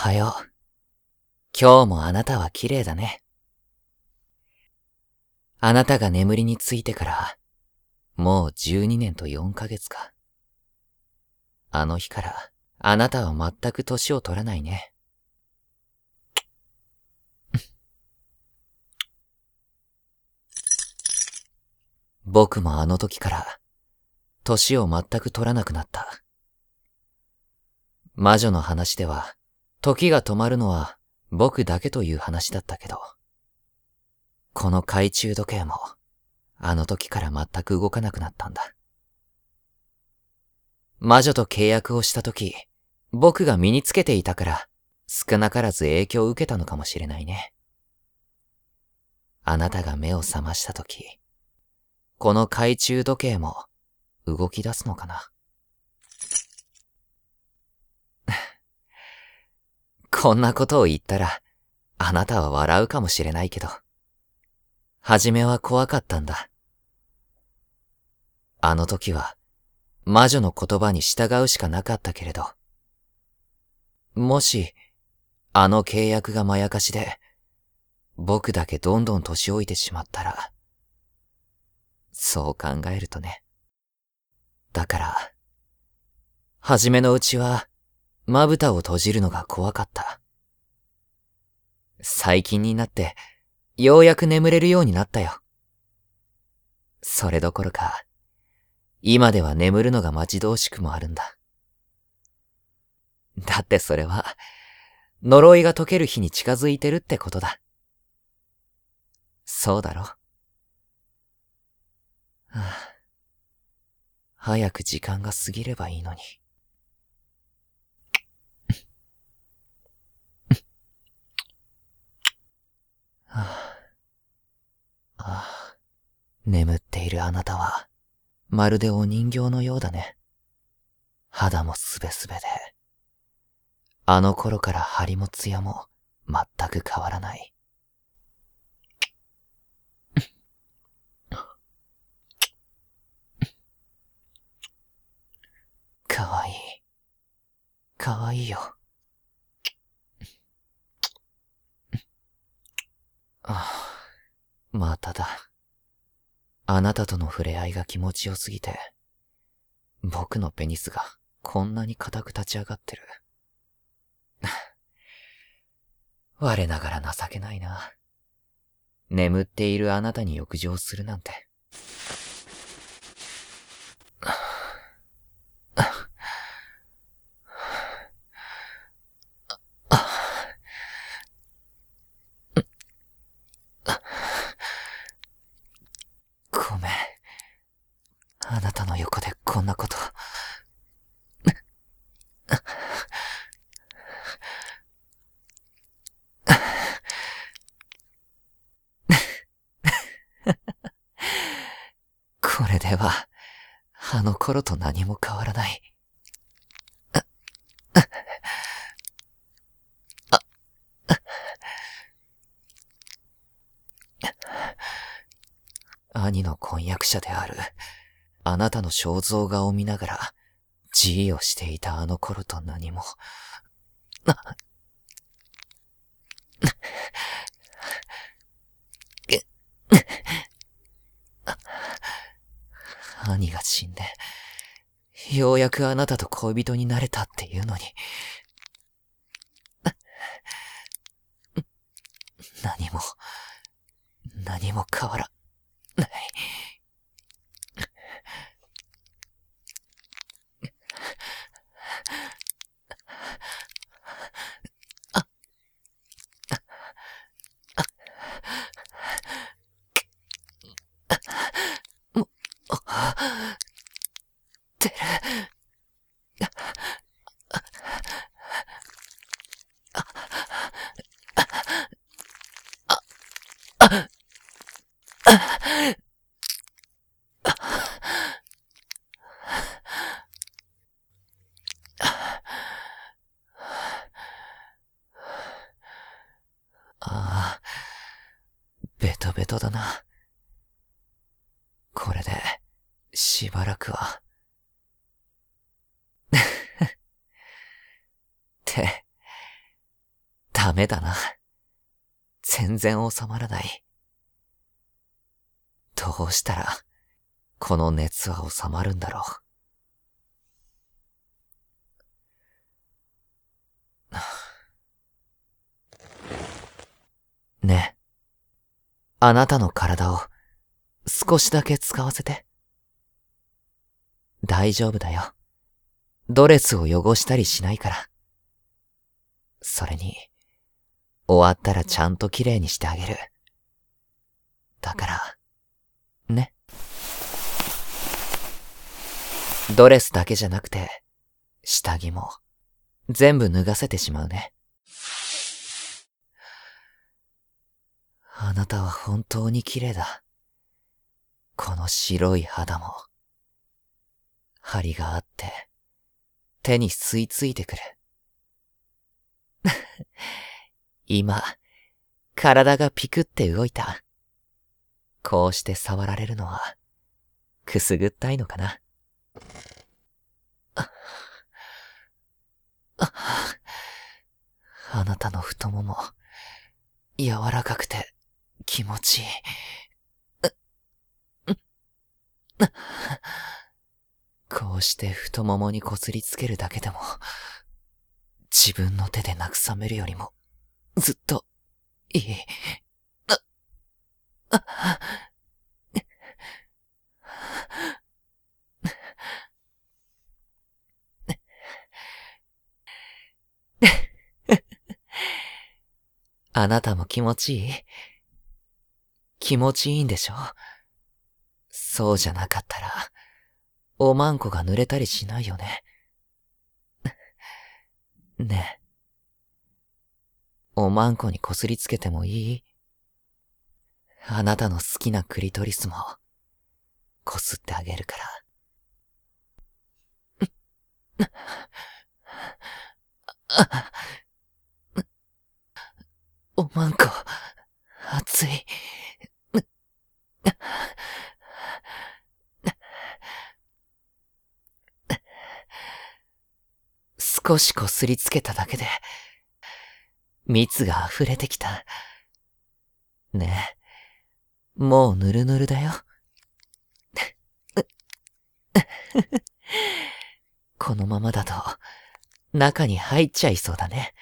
はよう。今日もあなたは綺麗だね。あなたが眠りについてから、もう12年と4ヶ月か。あの日から、あなたは全く年を取らないね。僕もあの時から、年を全く取らなくなった。魔女の話では、時が止まるのは僕だけという話だったけど、この懐中時計も、あの時から全く動かなくなったんだ。魔女と契約をした時、僕が身につけていたから、少なからず影響を受けたのかもしれないね。あなたが目を覚ました時、この懐中時計も動き出すのかな。こんなことを言ったら、あなたは笑うかもしれないけど、初めは怖かったんだ。あの時は、魔女の言葉に従うしかなかったけれど、もし、あの契約がまやかしで、僕だけどんどん年老いてしまったら、そう考えるとね。だから、初めのうちは、まぶたを閉じるのが怖かった。最近になって、ようやく眠れるようになったよ。それどころか、今では眠るのが待ち遠しくもあるんだ。だってそれは、呪いが解ける日に近づいてるってことだ。そうだろ。はあ、早く時間が過ぎればいいのに。はあ、眠っているあなたは、まるでお人形のようだね。肌もすべすべで、あの頃から張りも艶も全く変わらない。かわいい。かわいいよ。まただ。あなたとの触れ合いが気持ちよすぎて、僕のペニスがこんなに硬く立ち上がってる。我ながら情けないな。眠っているあなたに浴場するなんて。ごめん。あなたの横でこんなこと。これでは、あの頃と何も変わらない。兄の婚約者である、あなたの肖像画を見ながら、自慰をしていたあの頃と何も。兄が死んで、ようやくあなたと恋人になれたっていうのに。何も変わらない。てる。ああ、ベトベトだな。これで、しばらくは。って、 メだな。全然収まらない。どうしたら、この熱は収まるんだろう。ねえ、あなたの体を少しだけ使わせて。大丈夫だよ。ドレスを汚したりしないから。それに、終わったらちゃんと綺麗にしてあげる。だから、ね。ドレスだけじゃなくて、下着も、全部脱がせてしまうね。あなたは本当に綺麗だ。この白い肌も、針があって、手に吸い付いてくる。今、体がピクって動いた。こうして触られるのは、くすぐったいのかな。あなたの太もも、柔らかくて気持ちいい。こうして太ももにこすりつけるだけでも、自分の手で慰めるよりも、ずっと、いい。あなたも気持ちいい？気持ちいいんでしょ？そうじゃなかったら、おまんこが濡れたりしないよね。ねえ。おまんこにこすりつけてもいい？あなたの好きなクリトリスも、こすってあげるから。おまんこ、熱い。少しこすりつけただけで、蜜が溢れてきた。ねえ、もうぬるぬるだよ。このままだと、中に入っちゃいそうだね。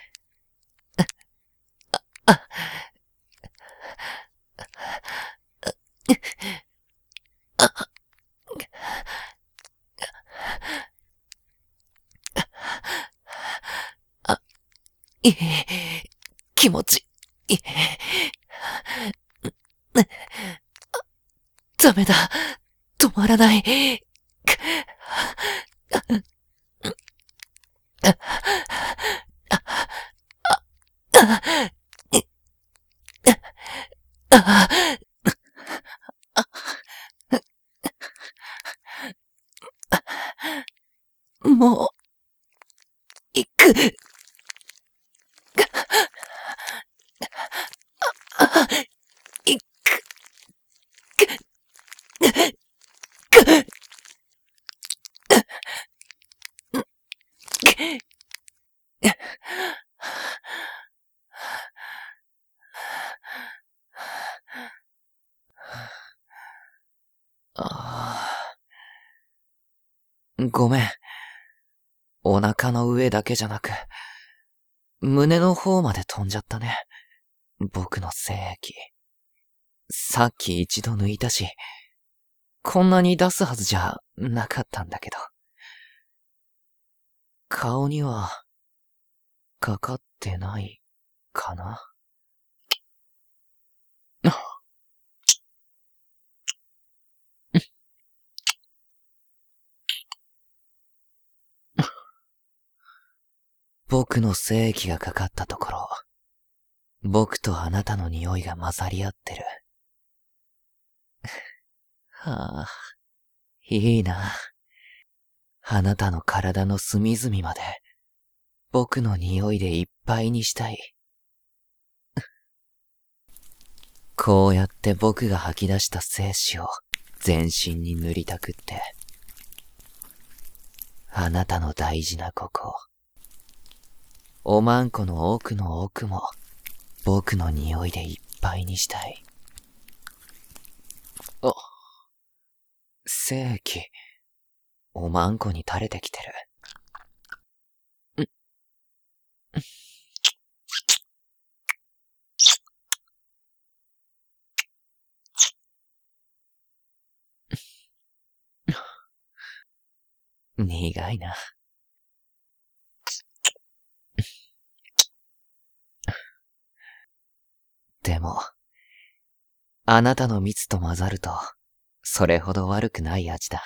いい、気持ちいい。ダメだ、止まらない。もう、行く。行く。ごめん。お腹の上だけじゃなく、胸の方まで飛んじゃったね。僕の精液。さっき一度抜いたし、こんなに出すはずじゃなかったんだけど。顔には、かかってないかな。僕の精液がかかったところ、僕とあなたの匂いが混ざり合ってる。はあ、いいな。あなたの体の隅々まで、僕の匂いでいっぱいにしたい。こうやって僕が吐き出した精子を全身に塗りたくって。あなたの大事なここ。おまんこの奥の奥も僕の匂いでいっぱいにしたい。あ、精液、おまんこに垂れてきてる。苦いな。でも、あなたの蜜と混ざると、それほど悪くない味だ。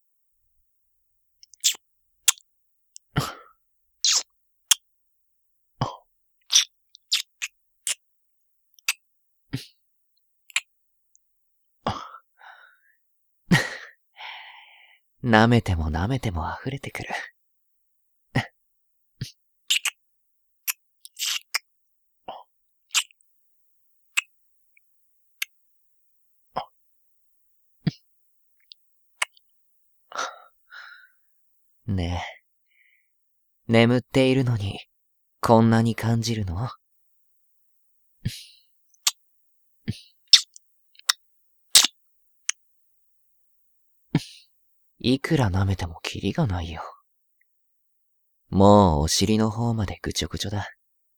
舐めても舐めても溢れてくる。ねえ、眠っているのに、こんなに感じるの？いくら舐めてもキリがないよ。もうお尻の方までぐちょぐちょだ。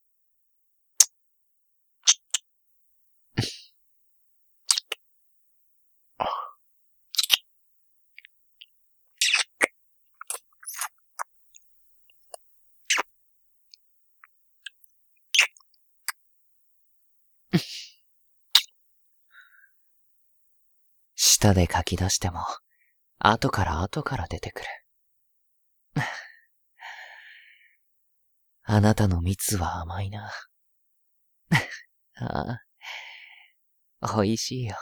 舌で書き出しても、後から出てくる。あなたの蜜は甘いな。ああ、美味しいよ。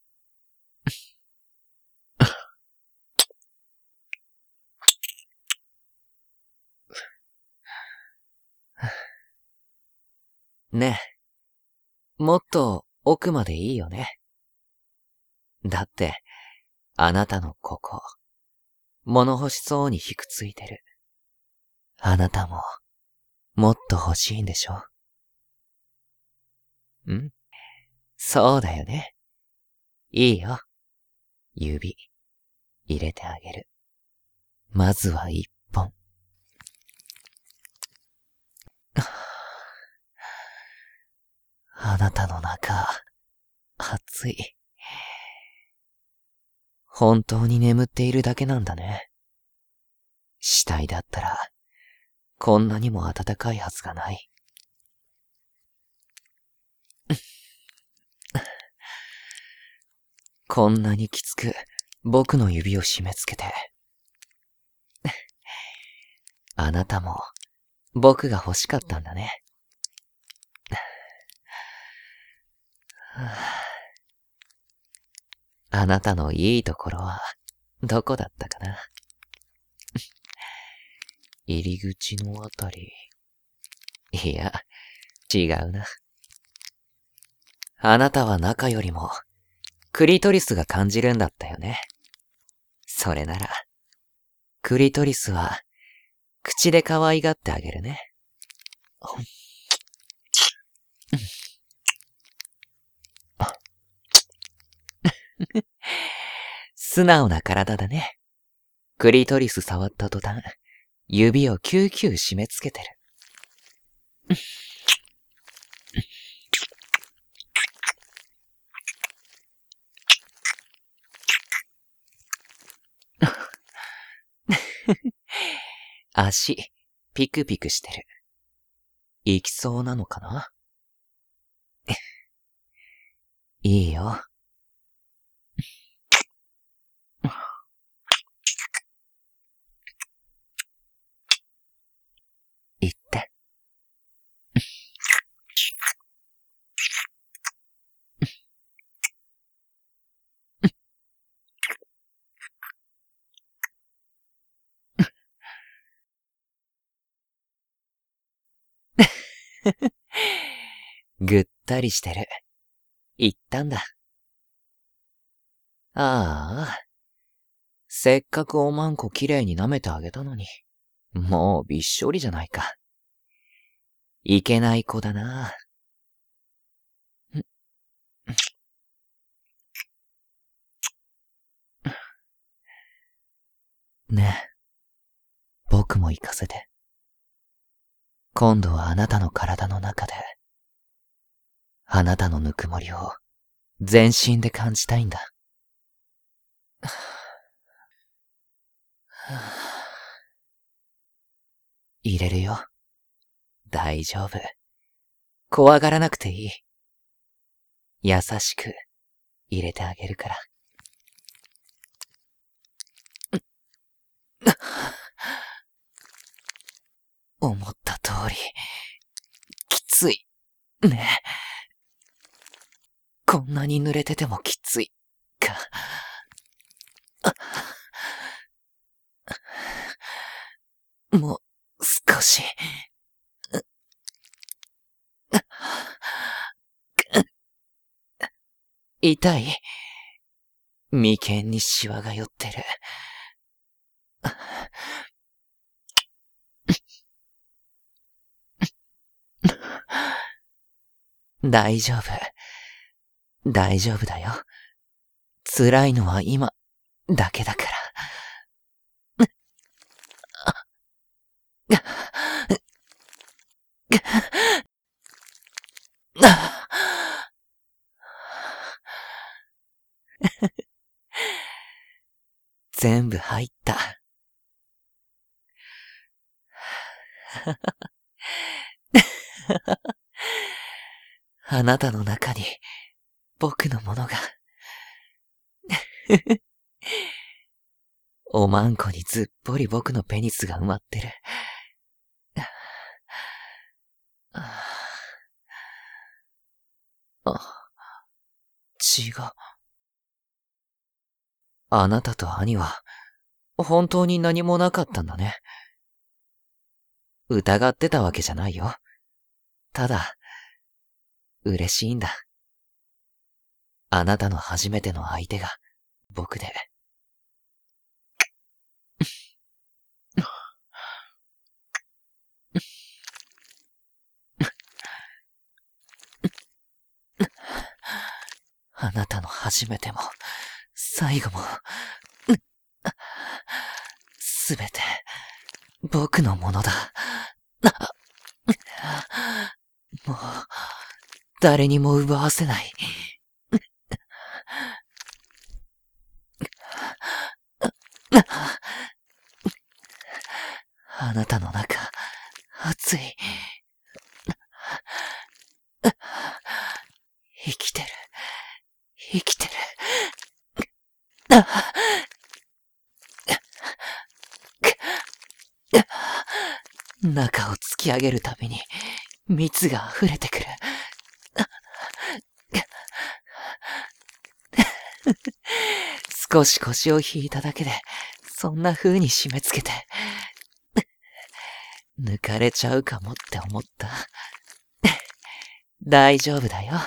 ねえ、もっと奥までいいよね。だって、あなたのここ、物欲しそうにひくついてる。あなたも、もっと欲しいんでしょ？ん？そうだよね。いいよ。指、入れてあげる。まずは一本。あなたの中、熱い。本当に眠っているだけなんだね。死体だったら、こんなにも暖かいはずがない。こんなにきつく、僕の指を締め付けて。あなたも、僕が欲しかったんだね。あなたのいいところは、どこだったかな。入り口のあたり。いや、違うな。あなたは中よりも、クリトリスが感じるんだったよね。それなら、クリトリスは、口で可愛がってあげるね。素直な体だね。クリトリス触った途端、指をキューキュー締め付けてる。足、ピクピクしてる。行きそうなのかな？いいよ。行って。ぐったりしてる。行ったんだ。ああ。せっかくおまんこきれいに舐めてあげたのに。もうびっしょりじゃないか。いけない子だな。 ねえ、僕も行かせて。今度はあなたの体の中で、あなたのぬくもりを全身で感じたいんだ。入れるよ。大丈夫。怖がらなくていい。優しく入れてあげるから。思った通り、きつい。ね。こんなに濡れててもきつい。か。もう、少し。痛い。眉間にシワが寄ってる。大丈夫。大丈夫だよ。辛いのは今だけだから。全部入った。あなたの中に僕のものが。おまんこにずっぽり僕のペニスが埋まってる。違う。あなたと兄は本当に何もなかったんだね。疑ってたわけじゃないよ。ただ、嬉しいんだ。あなたの初めての相手が僕で。あなたの初めても最後も、すべて僕のものだ。もう、誰にも奪わせない。あなたの中、熱い。生きてる。生きてる。中を突き上げるたびに、蜜が溢れてくる。少し腰を引いただけで、そんな風に締め付けて、抜かれちゃうかもって思った。大丈夫だよ。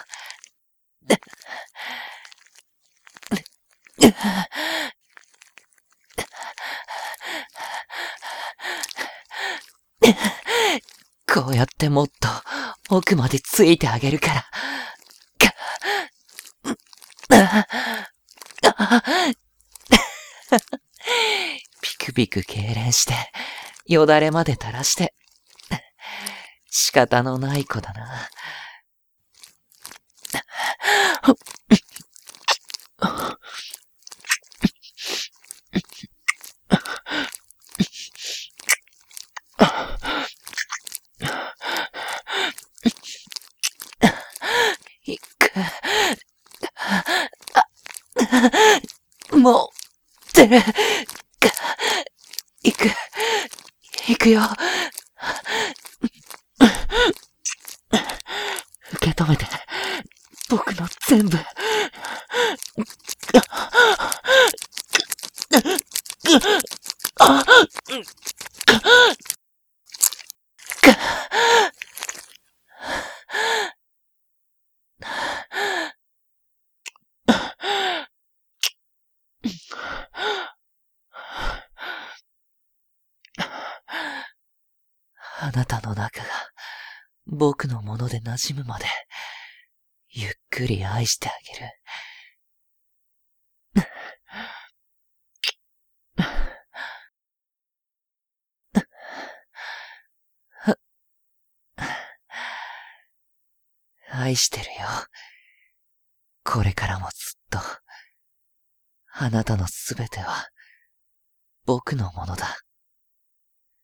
こうやってもっと奥までついてあげるから。ピクピク痙攣して、よだれまで垂らして。仕方のない子だな。もう、出る。行くよ。受け止めて。僕の全部。あなたの中が僕のもので馴染むまで、ゆっくり愛してあげる。 愛してるよ。これからもずっと。あなたのすべては、僕のものだ。